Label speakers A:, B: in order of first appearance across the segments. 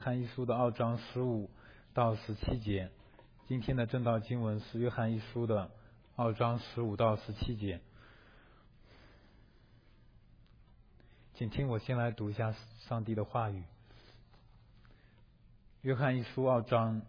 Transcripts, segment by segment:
A: 约翰一书的2章15到17节。今天的正道经文是约翰一书的2章15到17节。请听我先来读一下上帝的话语。约翰一书2章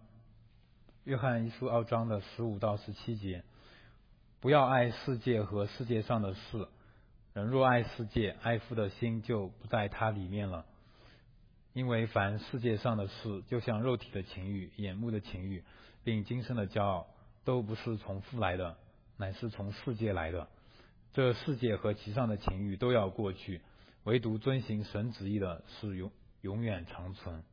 A: 的15到17节。不要爱世界和世界上的事，人若爱世界，爱父的心就不在他里面了。因为凡世界上的事，就像肉体的情欲、眼目的情欲，并今生的骄傲，都不是从父来的，乃是从世界来的。这世界和其上的情欲都要过去，唯独遵行神旨意的是永远长存。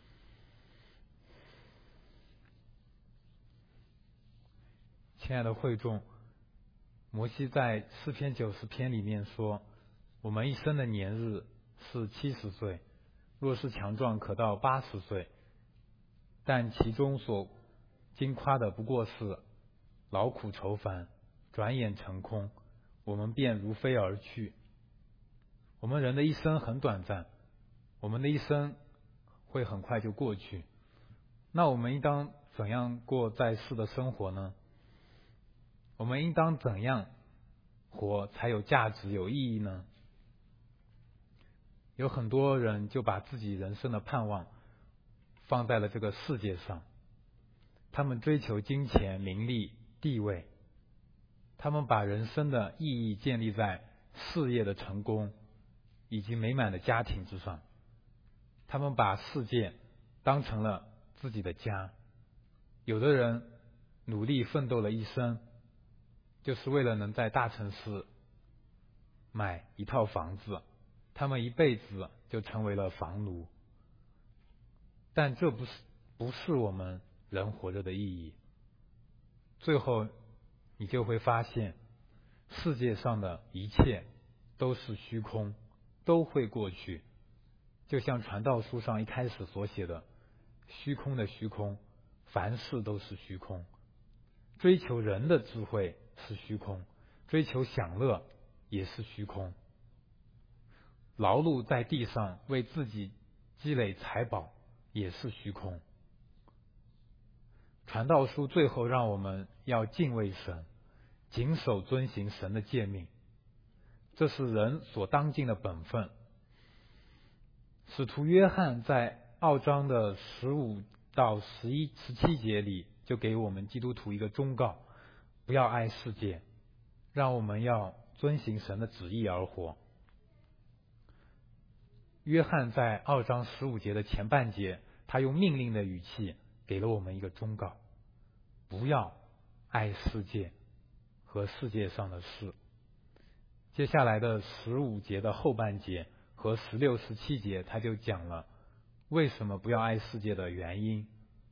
A: 亲爱的会众，摩西在诗篇90篇里面说，我们一生的年日是70岁，若是强壮可到80岁，但其中所经夸的不过是劳苦愁烦，转眼成空，我们便如飞而去。我们人的一生很短暂，我们的一生会很快就过去。那我们应当怎样过在世的生活呢？我们应当怎样活才有价值、有意义呢？有很多人就把自己人生的盼望放在了这个世界上，他们追求金钱、名利、地位，他们把人生的意义建立在事业的成功以及美满的家庭之上，他们把世界当成了自己的家。有的人努力奋斗了一生，就是为了能在大城市买一套房子，他们一辈子就成为了房奴。但这不是我们人活着的意义。最后你就会发现，世界上的一切都是虚空，都会过去。就像传道书上一开始所写的，虚空的虚空，凡事都是虚空。追求人的智慧是虚空，追求享乐也是虚空。劳碌在地上为自己积累财宝也是虚空。传道书最后让我们要敬畏神，谨守遵行神的诫命，这是人所当尽的本分。使徒约翰在2章的15到17节里就给我们基督徒一个忠告，不要爱世界，让我们要遵行神的旨意而活。约翰在2章15节的前半节，他用命令的语气给了我们一个忠告，不要爱世界和世界上的事。接下来的15节的后半节和16、17节，他就讲了为什么不要爱世界的原因。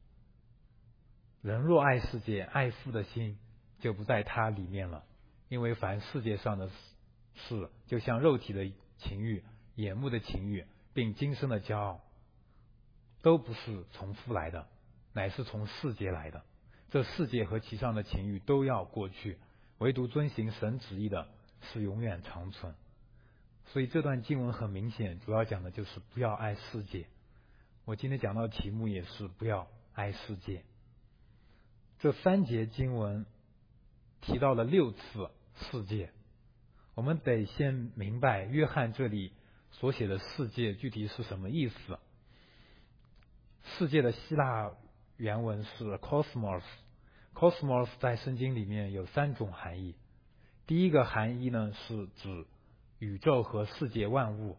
A: 人若爱世界，爱父的心就不在他里面了。因为凡世界上的事，就像肉体的情欲、眼目的情欲，并今生的骄傲，都不是从父来的，乃是从世界来的。这世界和其上的情欲都要过去，唯独遵行神旨意的是永远长存。所以这段经文很明显，主要讲的就是不要爱世界。我今天讲到的题目也是不要爱世界。这3节经文提到了6次世界。我们得先明白约翰这里所写的世界具体是什么意思。世界的希腊原文是 cosmos。cosmos 在圣经里面有3种含义。第一个含义呢，是指宇宙和世界万物。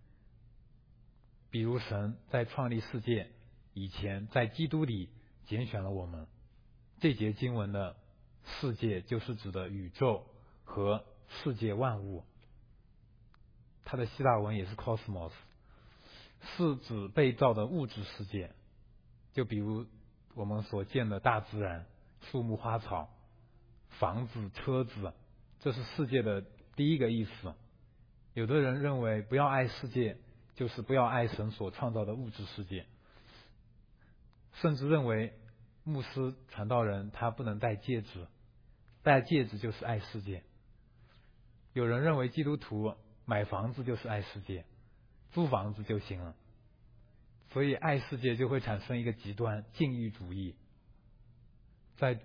A: 比如神在创立世界以前，在基督里拣选了我们。这节经文的世界就是指的宇宙和世界万物。它的希腊文也是 cosmos， 是指被造的物质世界，就比如我们所见的大自然、树木花草、房子、车子，这是世界的第一个意思。有的人认为不要爱世界就是不要爱神所创造的物质世界，甚至认为牧师传道人他不能戴戒指，戴戒指就是爱世界。有人认为基督徒买房子就是爱世界，租房子就行了。 所以爱世界就会产生一个极端禁欲主义。在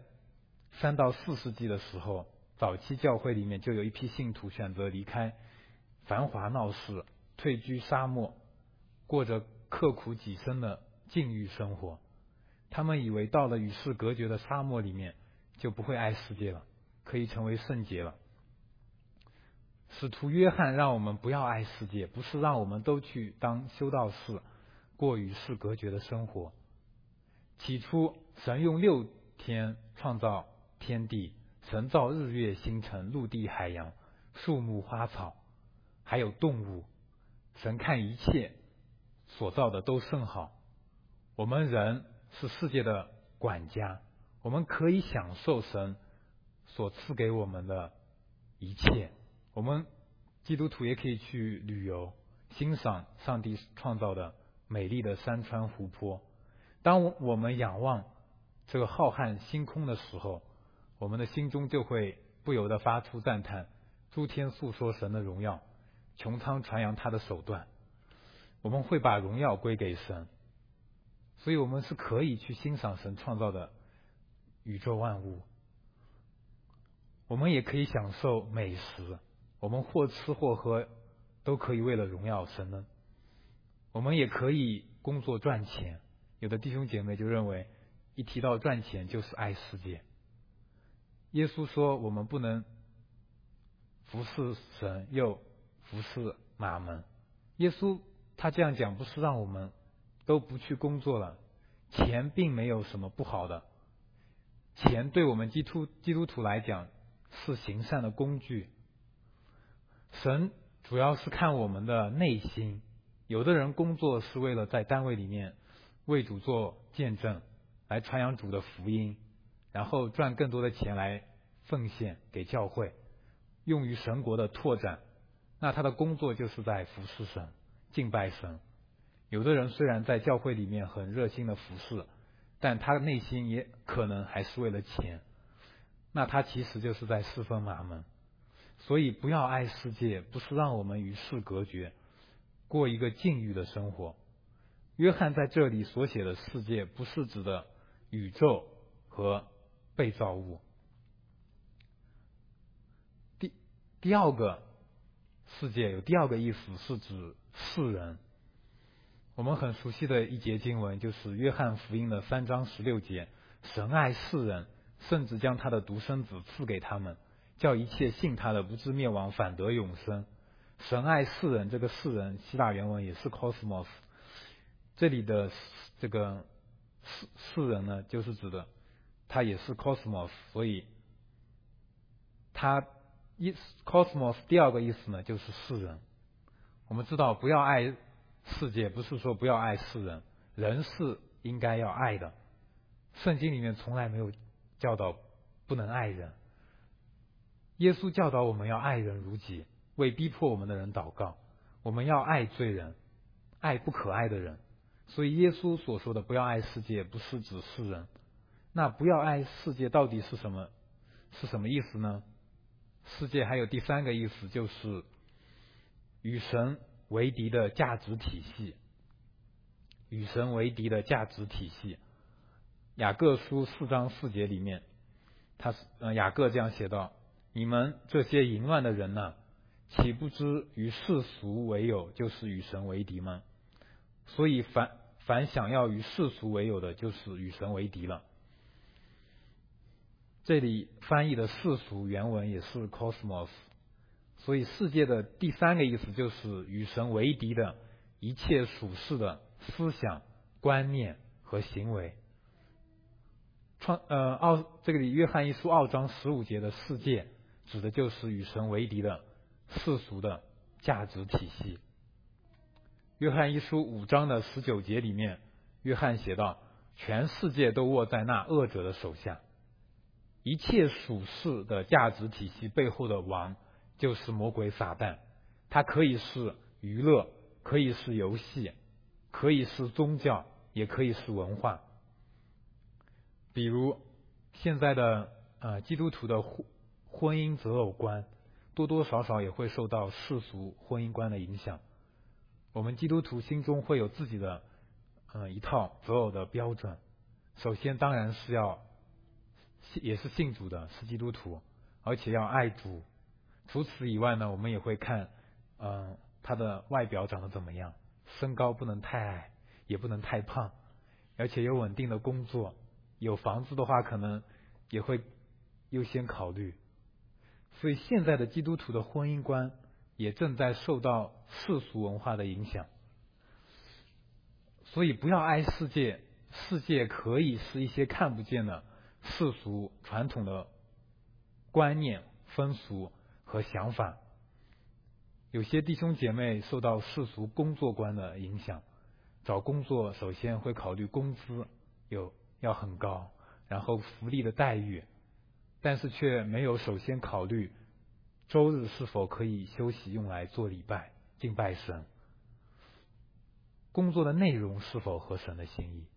A: 3到4世纪的时候，早期教会里面就有一批信徒选择离开繁华闹市，退居沙漠，过着刻苦己身的禁欲生活。他们以为到了与世隔绝的沙漠里面就不会爱世界了，可以成为圣洁了。使徒约翰让我们不要爱世界，不是让我们都去当修道士，过与世隔绝的生活。起初神用6天创造天地，神造日月星辰、陆地海洋、树木花草还有动物。神看一切所造的都甚好。我们人是世界的管家，我们可以享受神所赐给我们的一切。我们基督徒也可以去旅游，欣赏上帝创造的美丽的山川湖泊。当我们仰望这个浩瀚星空的时候，我们的心中就会不由得发出赞叹，诸天诉说神的荣耀，穹苍传扬他的手段。我们会把荣耀归给神，所以我们是可以去欣赏神创造的宇宙万物。我们也可以享受美食，我们或吃或喝都可以为了荣耀神呢。我们也可以工作赚钱，有的弟兄姐妹就认为一提到赚钱就是爱世界。耶稣说我们不能服侍神又服侍马门。耶稣他这样讲不是让我们都不去工作了，钱并没有什么不好的，钱对我们基督徒来讲是行善的工具。神主要是看我们的内心，有的人工作是为了在单位里面为主做见证，来传扬主的福音，然后赚更多的钱来奉献给教会，用于神国的拓展。那他的工作就是在服侍神，敬拜神。有的人虽然在教会里面很热心的服侍，但他内心也可能还是为了钱，那他其实就是在侍奉马门。所以不要爱世界，不是让我们与世隔绝，过一个禁欲的生活。约翰在这里所写的世界，不是指的宇宙和被造物。第二个世界有第二个意思，是指世人。我们很熟悉的一节经文就是约翰福音的3章16节，神爱世人，甚至将他的独生子赐给他们，叫一切信他的不至灭亡，反得永生。神爱世人，这个世人希腊原文也是 cosmos， 这里的这个世人呢，就是指的他也是 cosmos， 所以他cosmos 第二个意思呢就是世人。我们知道不要爱世界，不是说不要爱世人，人是应该要爱的。圣经里面从来没有教导不能爱人。耶稣教导我们要爱人如己，为逼迫我们的人祷告。我们要爱罪人，爱不可爱的人。所以耶稣所说的不要爱世界，不是指世人。那不要爱世界到底是什么意思呢？世界还有第3个意思，就是与神为敌的价值体系。与神为敌的价值体系。雅各书4章4节里面，雅各这样写道：你们这些淫乱的人呢，岂不知与世俗为友，就是与神为敌吗？所以凡想要与世俗为友的，就是与神为敌了。这里翻译的世俗原文也是 cosmos， 所以世界的第3个意思就是与神为敌的一切属世的思想、观念和行为。这里约翰一书2章15节的世界，指的就是与神为敌的世俗的价值体系。约翰一书5章的19节里面，约翰写道：全世界都握在那恶者的手下。一切属世的价值体系背后的王就是魔鬼撒旦，它可以是娱乐，可以是游戏，可以是宗教，也可以是文化。比如现在的基督徒的婚姻择偶观，多多少少也会受到世俗婚姻观的影响。我们基督徒心中会有自己的一套择偶的标准。首先当然是也是信主的，是基督徒，而且要爱主。除此以外呢，我们也会看他的外表长得怎么样，身高不能太矮，也不能太胖，而且有稳定的工作，有房子的话可能也会优先考虑。所以现在的基督徒的婚姻观也正在受到世俗文化的影响。所以不要爱世界，世界可以是一些看不见的世俗传统的观念、风俗和想法。有些弟兄姐妹受到世俗工作观的影响，找工作首先会考虑工资要很高，然后福利的待遇，但是却没有首先考虑周日是否可以休息用来做礼拜、敬拜神，工作的内容是否合神的心意。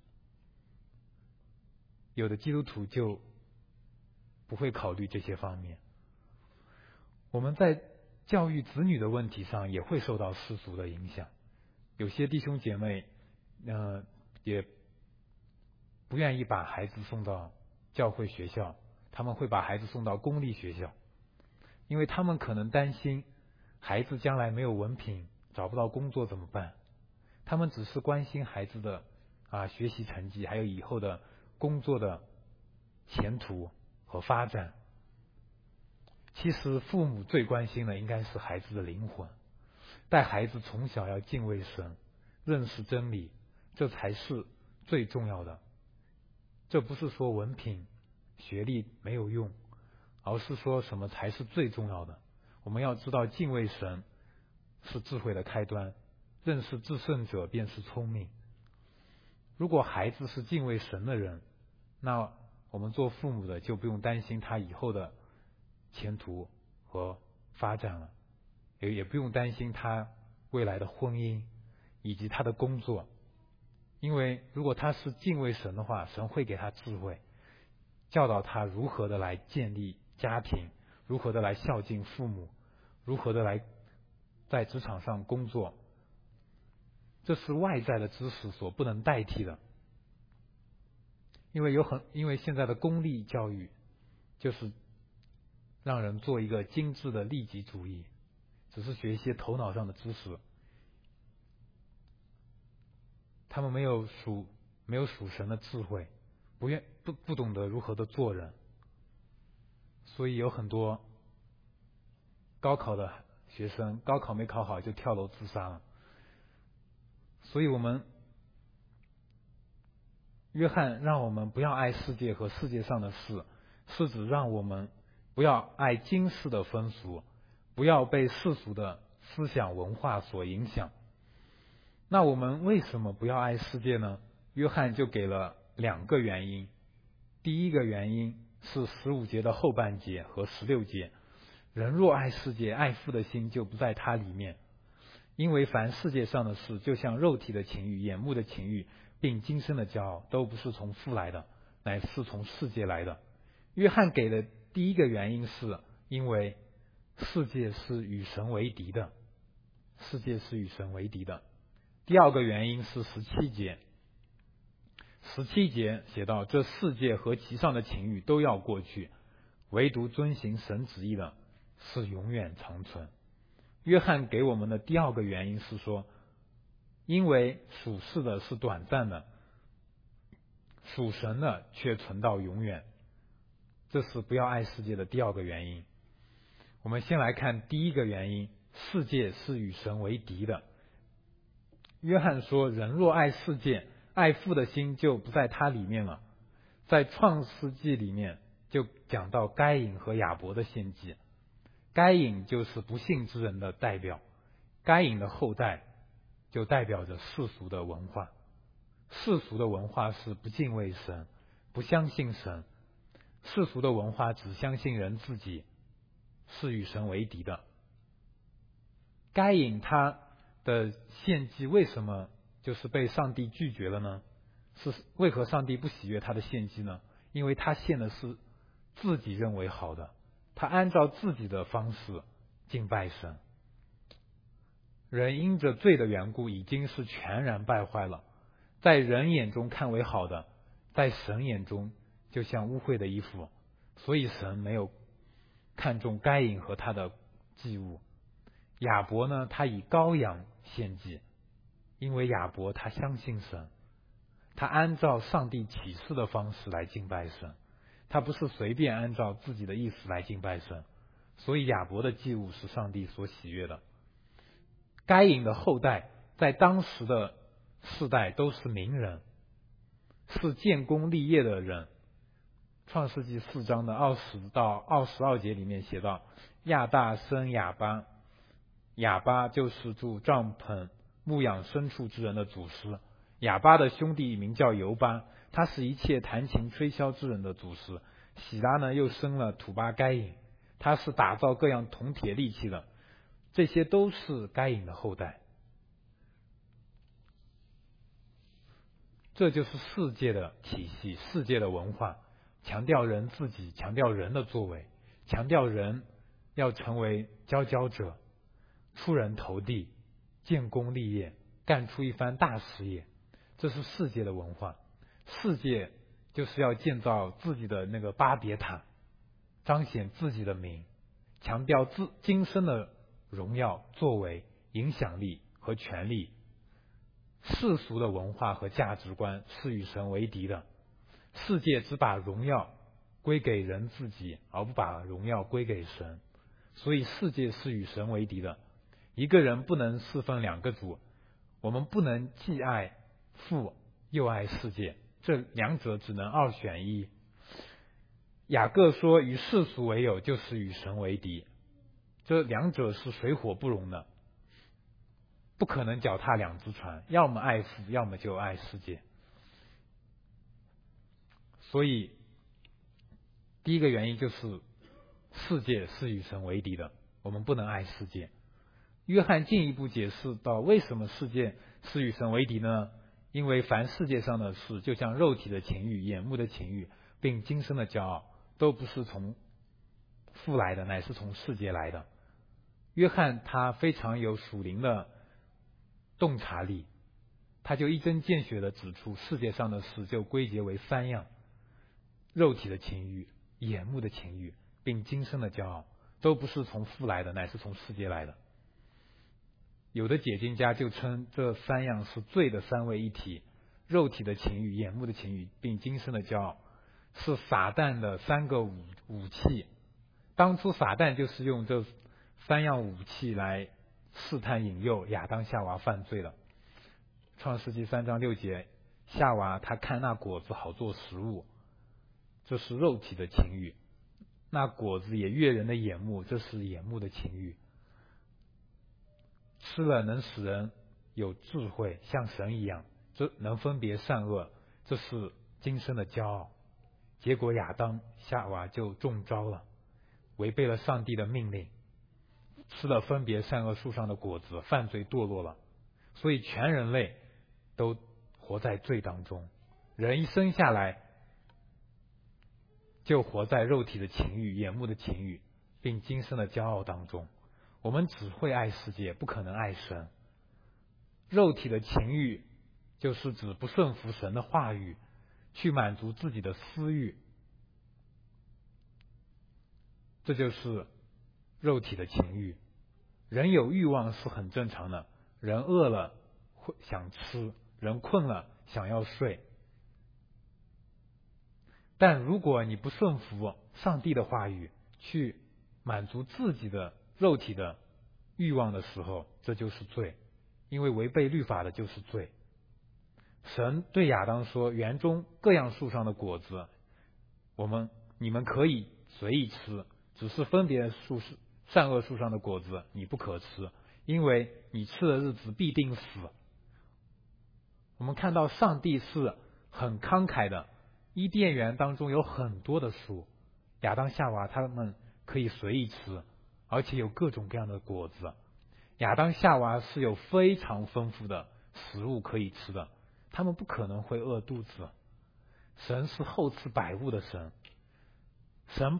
A: 有的基督徒就不会考虑这些方面。我们在教育子女的问题上也会受到世俗的影响。有些弟兄姐妹也不愿意把孩子送到教会学校，他们会把孩子送到公立学校，因为他们可能担心孩子将来没有文凭，找不到工作怎么办。他们只是关心孩子的学习成绩，还有以后的工作的前途和发展。其实父母最关心的应该是孩子的灵魂，带孩子从小要敬畏神，认识真理，这才是最重要的。这不是说文凭学历没有用，而是说什么才是最重要的。我们要知道敬畏神是智慧的开端，认识至圣者便是聪明。如果孩子是敬畏神的人，那我们做父母的就不用担心他以后的前途和发展了，也不用担心他未来的婚姻以及他的工作。因为如果他是敬畏神的话，神会给他智慧，教导他如何的来建立家庭，如何的来孝敬父母，如何的来在职场上工作。这是外在的知识所不能代替的。因为现在的公立教育就是让人做一个精致的利己主义，只是学一些头脑上的知识，他们没有属神的智慧，不懂得如何的做人，所以有很多高考的学生高考没考好就跳楼自杀了。所以约翰让我们不要爱世界和世界上的事，是指让我们不要爱今世的风俗，不要被世俗的思想文化所影响。那我们为什么不要爱世界呢？约翰就给了2个原因。第一个原因是15节的后半节和16节，人若爱世界，爱父的心就不在他里面。因为凡世界上的事，就像肉体的情欲、眼目的情欲，并今生的骄傲，都不是从父来的，乃是从世界来的。约翰给的第一个原因是因为世界是与神为敌的，世界是与神为敌的。第二个原因是17节，17节写到，这世界和其上的情欲都要过去，唯独遵行神旨意的是永远长存。约翰给我们的第二个原因是说，因为属世的是短暂的，属神的却存到永远。这是不要爱世界的第二个原因。我们先来看第一个原因，世界是与神为敌的。约翰说，人若爱世界，爱父的心就不在他里面了。在创世纪里面就讲到该隐和亚伯的献祭，该隐就是不信之人的代表，该隐的后代就代表着世俗的文化。世俗的文化是不敬畏神，不相信神，世俗的文化只相信人自己，是与神为敌的。该隐他的献祭为什么就是被上帝拒绝了呢？为何上帝不喜悦他的献祭呢？因为他献的是自己认为好的，他按照自己的方式敬拜神。人因着罪的缘故已经是全然败坏了， 在人眼中看为好的，在神眼中就像污秽的衣服，所以神没有看重该隐和他的祭物。亚伯呢，他以羔羊献祭，因为亚伯他相信神，他按照上帝启示的方式来敬拜神，他不是随便按照自己的意思来敬拜神，所以亚伯的祭物是上帝所喜悦的。该隐的后代在当时的世代都是名人，是建功立业的人。创世纪4章的20到22节里面写道，亚大生亚巴，亚巴就是住帐篷牧养牲畜之人的祖师。亚巴的兄弟名叫尤巴，他是一切弹琴吹箫之人的祖师。喜拉呢又生了土巴该隐，他是打造各样铜铁利器的。这些都是该隐的后代。这就是世界的体系，世界的文化，强调人自己，强调人的作为，强调人要成为佼佼者，出人头地，建功立业，干出一番大事业。这是世界的文化。世界就是要建造自己的那个巴别塔，彰显自己的名，强调今生的荣耀、作为、影响力和权力。世俗的文化和价值观是与神为敌的。世界只把荣耀归给人自己，而不把荣耀归给神，所以世界是与神为敌的。一个人不能侍奉两个主，我们不能既爱父又爱世界，这两者只能二选一。雅各说，与世俗为友就是与神为敌，这两者是水火不容的，不可能脚踏两只船，要么爱父，要么就爱世界。所以第一个原因就是世界是与神为敌的，我们不能爱世界。约翰进一步解释到，为什么世界是与神为敌呢？因为凡世界上的事，就像肉体的情欲、眼目的情欲，并今生的骄傲，都不是从父来的，乃是从世界来的。约翰他非常有属灵的洞察力，他就一针见血地指出，世界上的事就归结为3样：肉体的情欲、眼目的情欲，并今生的骄傲，都不是从父来的，乃是从世界来的。有的解经家就称这3样是罪的3位一体，肉体的情欲、眼目的情欲，并今生的骄傲，是撒旦的3个武器。当初撒旦就是用这3样武器来试探引诱亚当夏娃犯罪了。创世纪3章6节，夏娃她看那果子好做食物，这是肉体的情欲；那果子也悦人的眼目，这是眼目的情欲。吃了能使人有智慧，像神一样，这能分别善恶，这是今生的骄傲。结果亚当夏娃就中招了，违背了上帝的命令，吃了分别善恶树上的果子，犯罪堕落了。所以全人类都活在罪当中，人一生下来就活在肉体的情欲、眼目的情欲，并今生的骄傲当中。我们只会爱世界，不可能爱神。肉体的情欲就是指不顺服神的话语，去满足自己的私欲，这就是肉体的情欲。人有欲望是很正常的，人饿了会想吃，人困了想要睡。但如果你不顺服上帝的话语，去满足自己的肉体的欲望的时候，这就是罪，因为违背律法的就是罪。神对亚当说，园中各样树上的果子你们可以随意吃，只是分别善恶树上的果子你不可吃，因为你吃的日子必定死。我们看到上帝是很慷慨的，伊甸园当中有很多的树，亚当夏娃他们可以随意吃，而且有各种各样的果子。亚当夏娃是有非常丰富的食物可以吃的，他们不可能会饿肚子。神是厚赐百物的神，神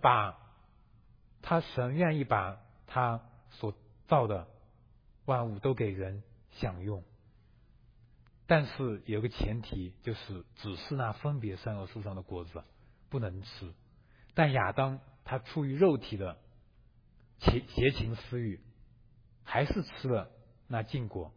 A: 愿意把他所造的万物都给人享用。 但是有个前提，就是只是那分别善恶树上的果子不能吃。但亚当他出于肉体的邪情私欲，还是吃了那禁果，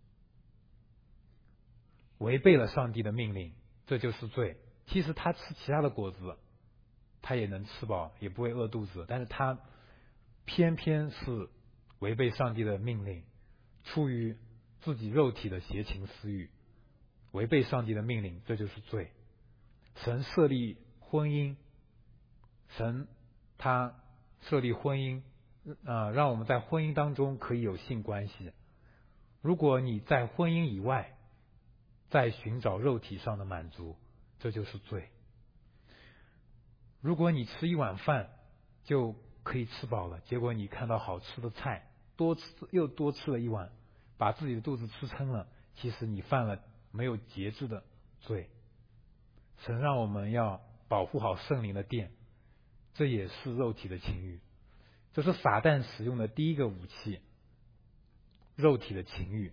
A: 违背了上帝的命令，这就是罪。其实他吃其他的果子，他也能吃饱，也不会饿肚子，但是他偏偏是违背上帝的命令，出于自己肉体的邪情私欲，违背上帝的命令，这就是罪。神设立婚姻，神他设立婚姻，让我们在婚姻当中可以有性关系。如果你在婚姻以外在寻找肉体上的满足，这就是罪。如果你吃一碗饭就可以吃饱了，结果你看到好吃的菜，又多吃了一碗，把自己的肚子吃撑了，其实你犯了没有节制的罪。神让我们要保护好圣灵的殿，这也是肉体的情欲。这是撒旦使用的第一个武器，肉体的情欲。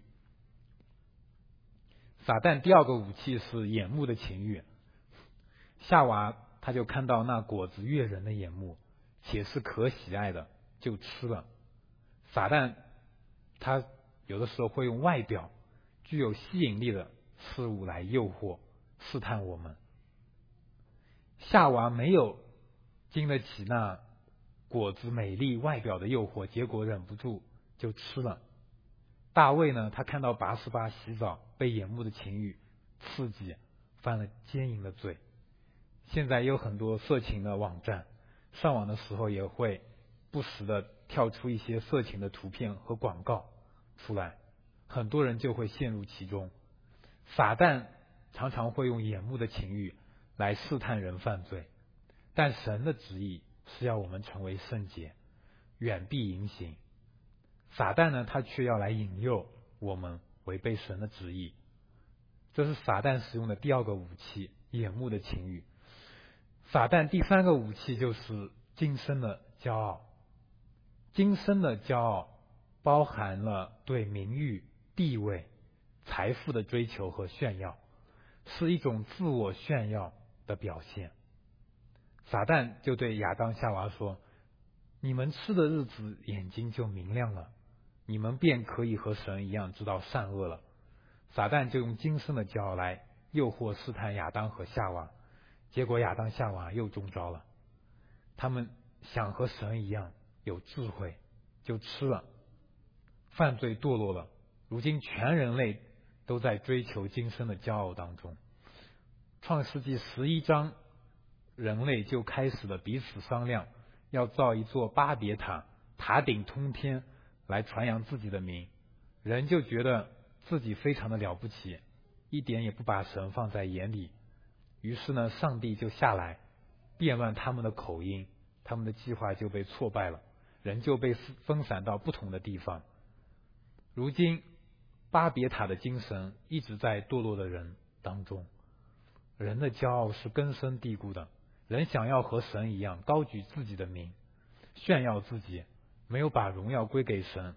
A: 撒旦第二个武器是眼目的情欲。夏娃他就看到那果子悦人的眼目，且是可喜爱的，就吃了。撒旦他有的时候会用外表具有吸引力的事物来诱惑试探我们。夏娃没有经得起那果子美丽外表的诱惑，结果忍不住就吃了。大卫呢，他看到拔示巴洗澡，被眼目的情欲刺激，犯了奸淫的罪。现在有很多色情的网站，上网的时候也会不时的跳出一些色情的图片和广告出来，很多人就会陷入其中。撒旦常常会用眼目的情欲来试探人犯罪，但神的旨意是要我们成为圣洁，远避淫行。撒旦呢，他却要来引诱我们违背神的旨意。这是撒旦使用的第二个武器，眼目的情欲。撒旦第三个武器就是今生的骄傲。今生的骄傲包含了对名誉、地位、财富的追求和炫耀，是一种自我炫耀的表现。撒旦就对亚当夏娃说，你们吃的日子眼睛就明亮了，你们便可以和神一样知道善恶了。撒旦就用今生的骄傲来诱惑试探亚当和夏娃，结果亚当夏娃又中招了。他们想和神一样有智慧，就吃了，犯罪堕落了。如今全人类都在追求今生的骄傲当中。创世纪11章，人类就开始了彼此商量，要造一座巴别塔，塔顶通天，来传扬自己的名。人就觉得自己非常的了不起，一点也不把神放在眼里。于是呢，上帝就下来变乱他们的口音，他们的计划就被挫败了，人就被分散到不同的地方。如今巴别塔的精神一直在堕落的人当中。人的骄傲是根深蒂固的，人想要和神一样高举自己的名，炫耀自己，没有把荣耀归给神，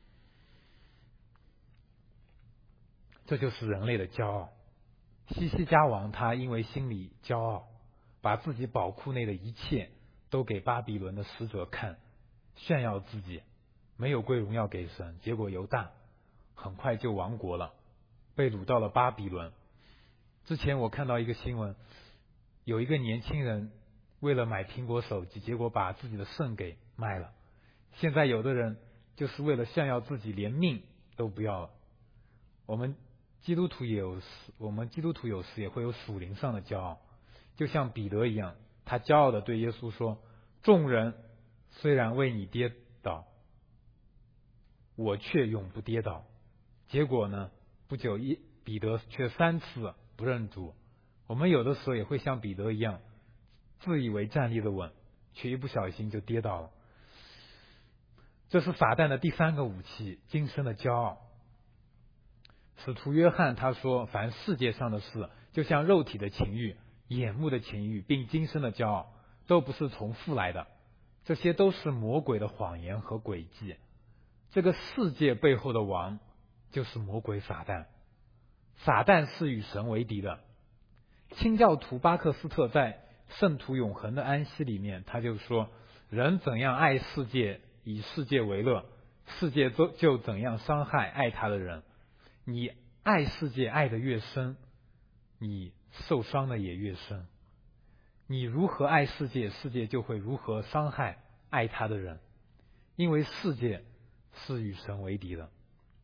A: 这就是人类的骄傲。西西家王他因为心里骄傲，把自己宝库内的一切都给巴比伦的使者看，炫耀自己，没有归荣耀给神。结果犹大很快就亡国了，被掳到了巴比伦。之前我看到一个新闻，有一个年轻人为了买苹果手机，结果把自己的肾给卖了。现在有的人就是为了炫耀自己，连命都不要了。我们基督徒有时也会有属灵上的骄傲，就像彼得一样，他骄傲的对耶稣说，众人虽然为你跌倒，我却永不跌倒。结果呢，不久彼得却3次不认主。我们有的时候也会像彼得一样，自以为站立的稳，却一不小心就跌倒了。这是撒旦的第三个武器，今生的骄傲。使徒约翰他说，凡世界上的事，就像肉体的情欲、眼目的情欲，并今生的骄傲，都不是从父来的，这些都是魔鬼的谎言和诡计。这个世界背后的王就是魔鬼撒旦。 撒旦是与神为敌的。清教徒巴克斯特在《圣徒永恒的安息》里面，他就说，人怎样爱世界，以世界为乐，世界就怎样伤害爱他的人。你爱世界爱得越深，你受伤的也越深。你如何爱世界，世界就会如何伤害爱他的人，因为世界是与神为敌的。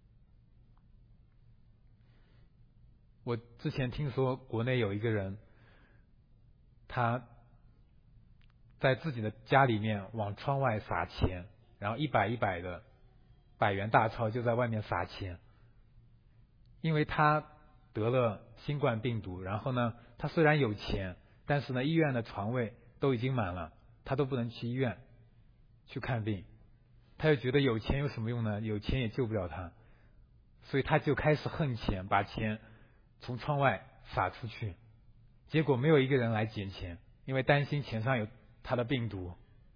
A: 我之前听说国内有一个人，他在自己的家里面往窗外撒钱，然后100的100元大钞就在外面撒钱。因为他得了新冠病毒，然后呢，他虽然有钱，但是呢，医院的床位都已经满了，他都不能去医院去看病。他就觉得有钱有什么用呢？有钱也救不了他，所以他就开始恨钱，把钱从窗外撒出去。结果没有一个人来捡钱，因为担心钱上有他的病毒。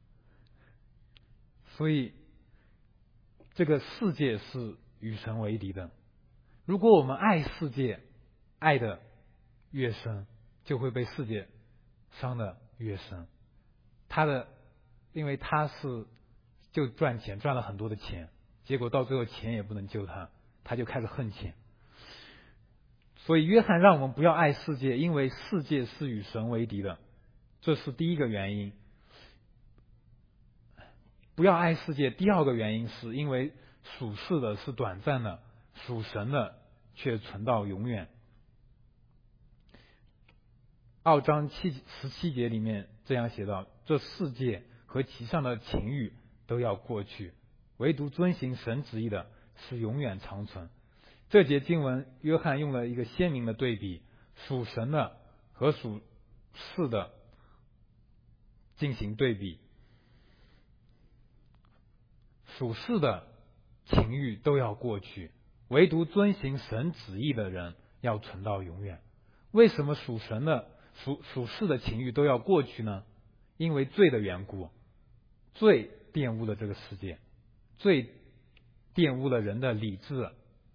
A: 所以这个世界是与神为敌的。如果我们爱世界爱得越深，就会被世界伤得越深。因为他就赚钱，赚了很多的钱，结果到最后钱也不能救他，他就开始恨钱。所以约翰让我们不要爱世界，因为世界是与神为敌的，这是第一个原因。不要爱世界，第二个原因是因为属世的是短暂的，属神的却存到永远。2章17节里面这样写道：这世界和其上的情欲都要过去，唯独遵行神旨意的是永远长存。这节经文约翰用了一个鲜明的对比，属神的和属世的进行对比。属世的情欲都要过去，唯独遵行神旨意的人要存到永远。为什么属世的情欲都要过去呢？因为罪的缘故。罪玷污了这个世界，罪玷污了人的理智、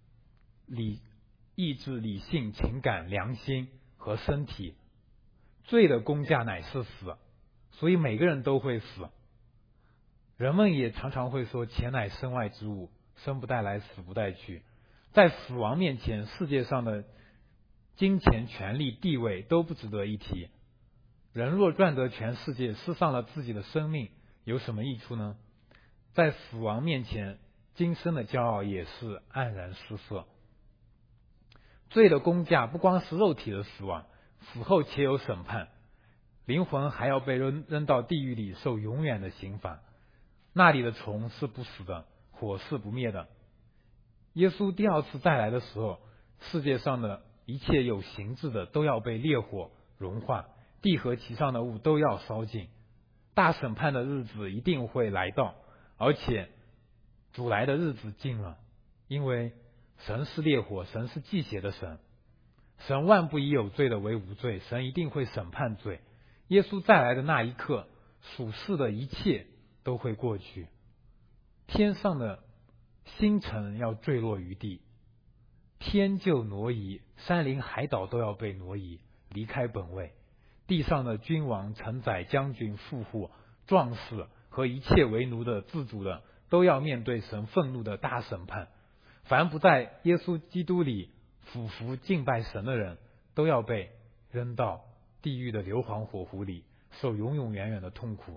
A: 意志、理性、情感、良心和身体。罪的工价乃是死，所以每个人都会死。人们也常常会说，钱乃身外之物，生不带来，死不带去。在死亡面前，世界上的金钱、权力、地位都不值得一提。人若赚得全世界，失丧了自己的生命，有什么益处呢？在死亡面前，今生的骄傲也是黯然失色。罪的工价不光是肉体的死亡，死后且有审判，灵魂还要被扔到地狱里受永远的刑罚。那里的虫是不死的，火是不灭的。耶稣第二次再来的时候，世界上的一切有形质的都要被烈火融化，地和其上的物都要烧尽。大审判的日子一定会来到，而且主来的日子近了。因为神是烈火，神是忌邪的神，神万不以有罪的为无罪，神一定会审判罪。耶稣再来的那一刻，属世的一切都会过去，天上的星辰要坠落于地，天就挪移，山林海岛都要被挪移，离开本位。地上的君王、臣宰、将军、富户、壮士和一切为奴的、自主的，都要面对神愤怒的大审判。凡不在耶稣基督里俯伏敬拜神的人，都要被扔到地狱的硫磺火湖里，受永永远远的痛苦。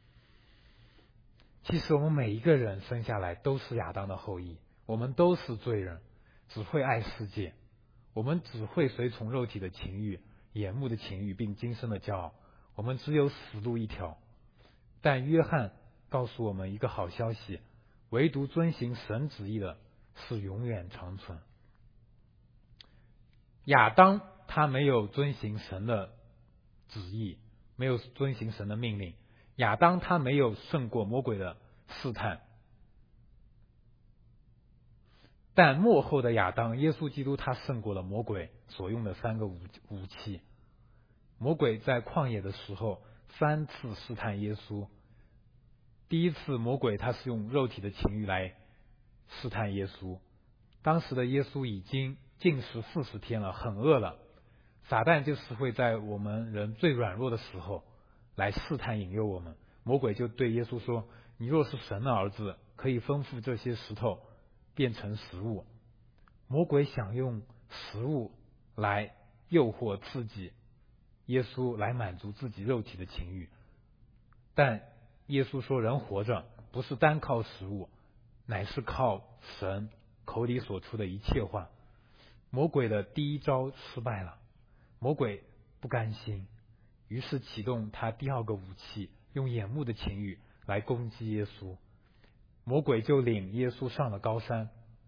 A: 其实我们每一个人生下来都是亚当的后裔，我们都是罪人，只会爱世界，我们只会随从肉体的情欲、眼目的情欲，并今生的骄傲，我们只有死路一条。但约翰告诉我们一个好消息，唯独遵行神旨意的是永远长存。亚当他没有遵行神的旨意，没有遵行神的命令，亚当他没有胜过魔鬼的试探。但末后的亚当，耶稣基督他胜过了魔鬼所用的3个武器。魔鬼在旷野的时候3次试探耶稣。第一次魔鬼他是用肉体的情欲来试探耶稣，当时的耶稣已经禁食40天了，很饿了。撒旦就是会在我们人最软弱的时候来试探引诱我们。魔鬼就对耶稣说，你若是神的儿子，可以吩咐这些石头变成食物。魔鬼想用食物来诱惑刺激耶稣，来满足自己肉体的情欲。但耶稣说，人活着不是单靠食物，乃是靠神口里所出的一切话。魔鬼的第一招失败了，魔鬼不甘心，于是启动他第二个武器，用眼目的情欲来攻击耶稣。魔鬼就领耶稣上了高山，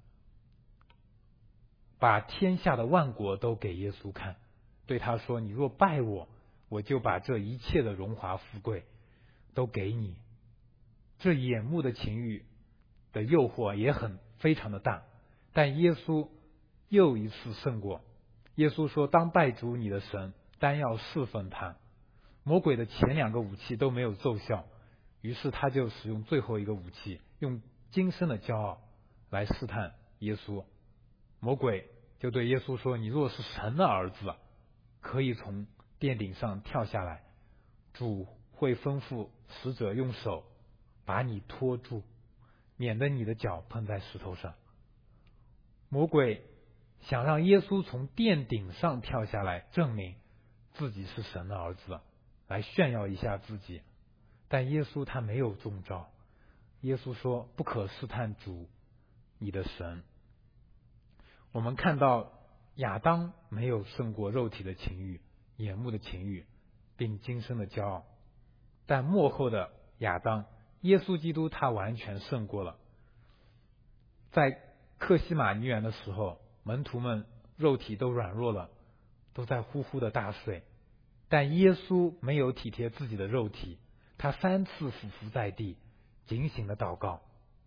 A: 把天下的万国都给耶稣看，对他说，你若拜我，我就把这一切的荣华富贵都给你。这眼目的情欲的诱惑也非常的大，但耶稣又一次胜过。耶稣说，当拜主你的神，单要侍奉他。魔鬼的前2个武器都没有奏效，于是他就使用最后一个武器，用今生的骄傲来试探耶稣。魔鬼就对耶稣说，你若是神的儿子，可以从殿顶上跳下来，主会吩咐使者用手把你托住，免得你的脚碰在石头上。魔鬼想让耶稣从殿顶上跳下来，证明自己是神的儿子，来炫耀一下自己。但耶稣他没有中招。耶稣说，不可试探主你的神。我们看到亚当没有胜过肉体的情欲、眼目的情欲并今生的骄傲，但末后的亚当耶稣基督他完全胜过了。在客西马尼园的时候，门徒们肉体都软弱了，都在呼呼的大睡，但耶稣没有体贴自己的肉体，他3次俯伏在地，警醒的祷告。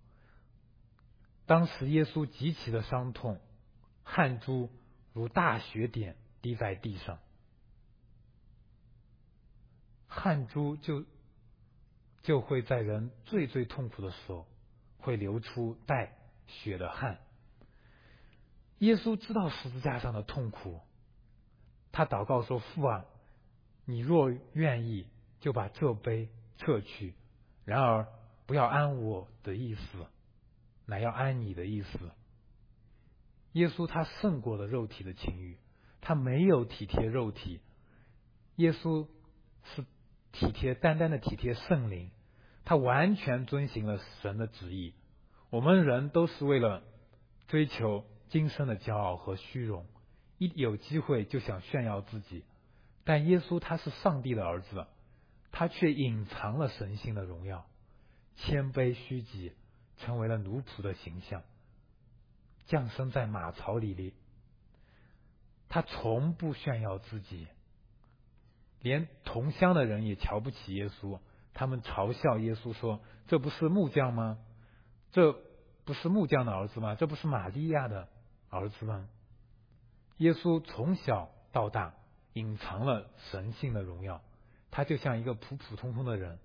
A: 当时耶稣极其的伤痛，汗珠如大雪点滴在地上，汗珠就会在人最痛苦的时候会流出带血的汗。耶稣知道十字架上的痛苦，他祷告说，父啊，你若愿意，就把这杯撤去，然而不要按我的意思，乃要按你的意思。耶稣他胜过了肉体的情欲，他没有体贴肉体。耶稣是单单的体贴圣灵，他完全遵行了神的旨意。我们人都是为了追求今生的骄傲和虚荣，一有机会就想炫耀自己。但耶稣他是上帝的儿子，他却隐藏了神性的荣耀，谦卑虚己，成为了奴仆的形象，降生在马槽里。他从不炫耀自己，连同乡的人也瞧不起耶稣，他们嘲笑耶稣说，这不是木匠吗？这不是木匠的儿子吗？这不是玛利亚的儿子吗？耶稣从小到大隐藏了神性的荣耀，他就像一个普普通通的人，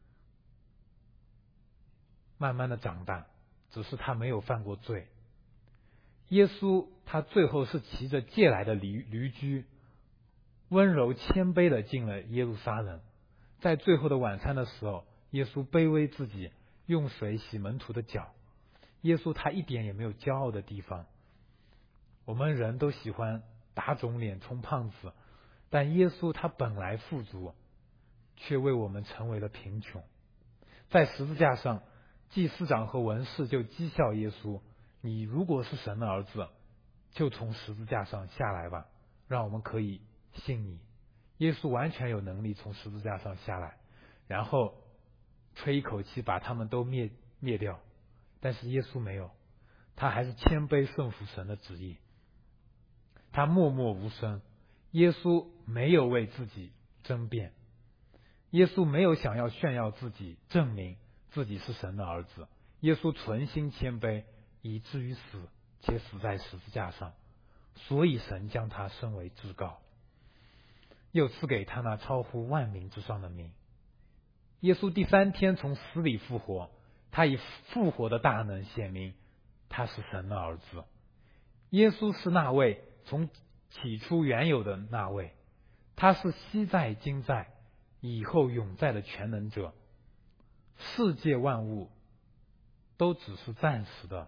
A: 慢慢的长大，只是他没有犯过罪。耶稣他最后是骑着借来的驴驹，温柔谦卑的进了耶路撒冷。在最后的晚餐的时候，耶稣卑微自己，用水洗门徒的脚。耶稣他一点也没有骄傲的地方。我们人都喜欢打肿脸充胖子，但耶稣他本来富足，却为我们成为了贫穷。在十字架上，祭司长和文士就讥笑耶稣，你如果是神的儿子，就从十字架上下来吧，让我们可以信你。耶稣完全有能力从十字架上下来，然后吹一口气把他们都灭掉，但是耶稣没有，他还是谦卑顺服神的旨意，他默默无声。耶稣没有为自己争辩，耶稣没有想要炫耀自己，证明自己是神的儿子。耶稣存心谦卑，以至于死，且死在十字架上，所以神将他升为至高，又赐给他那超乎万名之上的名。耶稣第3天从死里复活，他以复活的大能显明他是神的儿子。 耶稣是那位从起初原有的那位，他是昔在今在以后永在的全能者。世界万物都只是暂时的，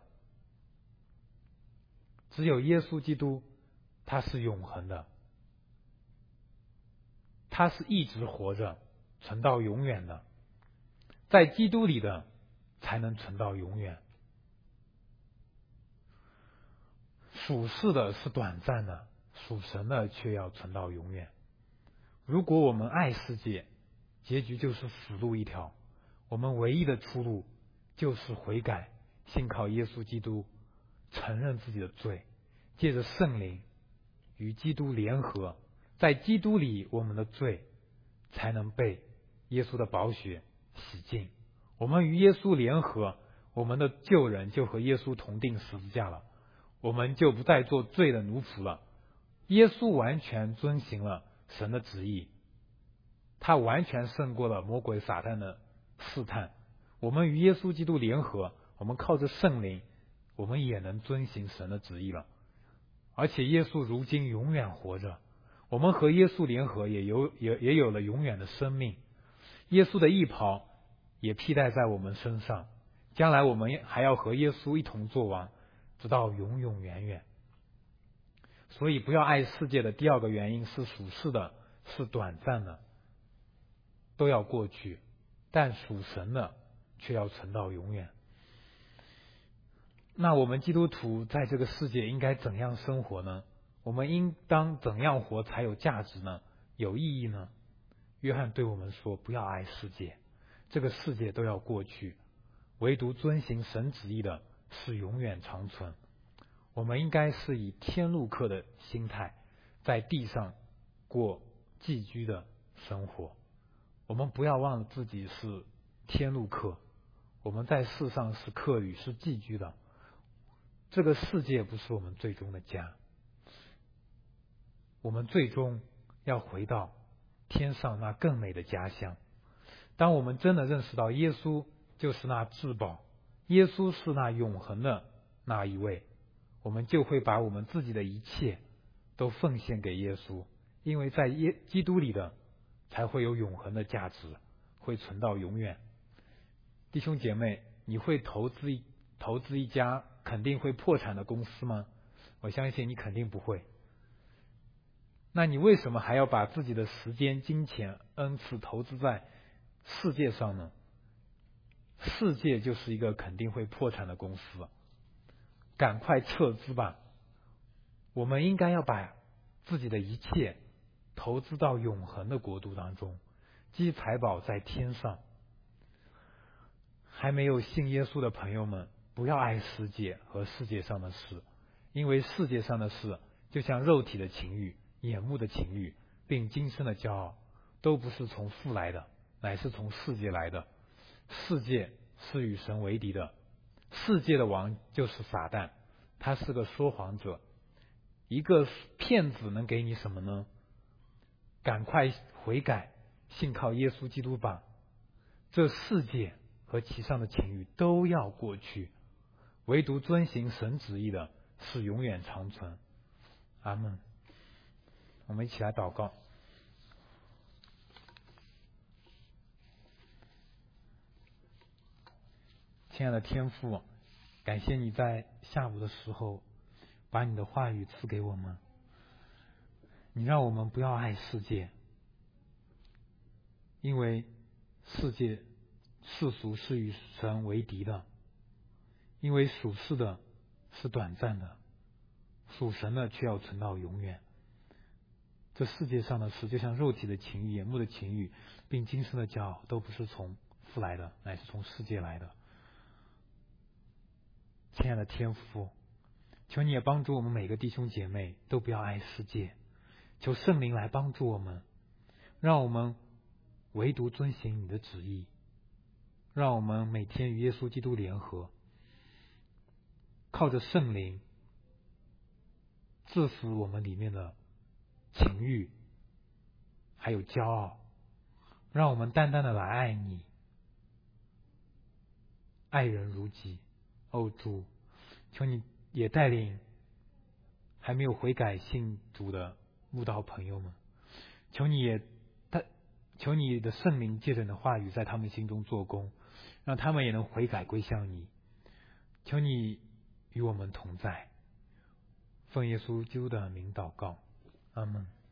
A: 只有耶稣基督他是永恒的，他是一直活着存到永远的，在基督里的才能存到永远。属世的是短暂的，属神的却要存到永远。如果我们爱世界，结局就是死路一条。我们唯一的出路就是悔改，信靠耶稣基督，承认自己的罪，借着圣灵与基督联合，在基督里我们的罪才能被耶稣的宝血洗净。我们与耶稣联合，我们的旧人就和耶稣同定十字架了，我们就不再做罪的奴仆了。耶稣完全遵行了神的旨意，他完全胜过了魔鬼撒旦的试探。我们与耶稣基督联合，我们靠着圣灵，我们也能遵行神的旨意了。而且耶稣如今永远活着，我们和耶稣联合也有了永远的生命。耶稣的义袍也披戴在我们身上，将来我们还要和耶稣一同作王，直到永永远远。所以不要爱世界的第二个原因是属世的是短暂的，都要过去，但属神的却要存到永远。那我们基督徒在这个世界应该怎样生活呢？我们应当怎样活才有价值呢？有意义呢？约翰对我们说，不要爱世界，这个世界都要过去，唯独遵行神旨意的是永远长存。我们应该是以天路客的心态在地上过寄居的生活。我们不要忘了自己是天路客，我们在世上是客旅，是寄居的。这个世界不是我们最终的家，我们最终要回到天上那更美的家乡。当我们真的认识到耶稣就是那至宝，耶稣是那永恒的那一位，我们就会把我们自己的一切都奉献给耶稣，因为在基督里的才会有永恒的价值，会存到永远。弟兄姐妹，你会投资一家肯定会破产的公司吗？我相信你肯定不会。那你为什么还要把自己的时间、金钱、恩赐投资在世界上呢？世界就是一个肯定会破产的公司，赶快撤资吧。我们应该要把自己的一切投资到永恒的国度当中，积财宝在天上。还没有信耶稣的朋友们，不要爱世界和世界上的事，因为世界上的事就像肉体的情欲、眼目的情欲，并今生的骄傲，都不是从父来的，乃是从世界来的。世界是与神为敌的，世界的王就是撒旦，他是个说谎者。一个骗子能给你什么呢？赶快悔改，信靠耶稣基督吧。这世界和其上的情欲都要过去，唯独遵行神旨意的是永远长存。阿们。我们一起来祷告。亲爱的天父，感谢你在下午的时候把你的话语赐给我们，你让我们不要爱世界，因为世俗是与神为敌的，因为属世的是短暂的，属神的却要存到永远。这世界上的事就像肉体的情欲、眼目的情欲，并今生的骄傲，都不是从父来的，乃是从世界来的。亲爱的天父，求你也帮助我们每个弟兄姐妹都不要爱世界，求圣灵来帮助我们，让我们唯独遵行你的旨意，让我们每天与耶稣基督联合，靠着圣灵治死我们里面的情欲还有骄傲，让我们单单的来爱你，爱人如己。主，求你也带领还没有悔改信主的慕道朋友们，求你的圣灵借着你的话语在他们心中做工，让他们也能悔改归向你。求你与我们同在，奉耶稣基督的名祷告，阿们。